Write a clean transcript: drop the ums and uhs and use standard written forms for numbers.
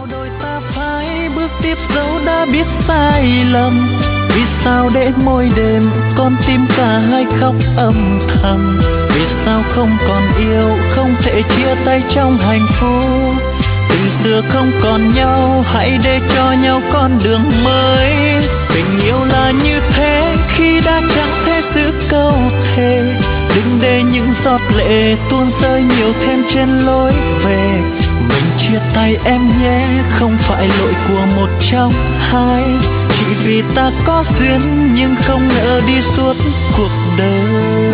đôi ta phải bước tiếp dẫu đã biết sai lầm? Vì sao để mỗi đêm con tim cả hai khóc âm thầm? Vì sao không còn yêu, không thể chia tay trong hạnh phúc? Tình xưa không còn nhau, hãy để cho nhau con đường mới. Tình yêu là như thế, khi đã chẳng thể giữ câu thề. Đừng để những giọt lệ tuôn rơi nhiều thêm trên lối về. Mình chia tay em nhé, không phải lỗi của một trong hai. Chỉ vì ta có duyên nhưng không nỡ đi suốt cuộc đời.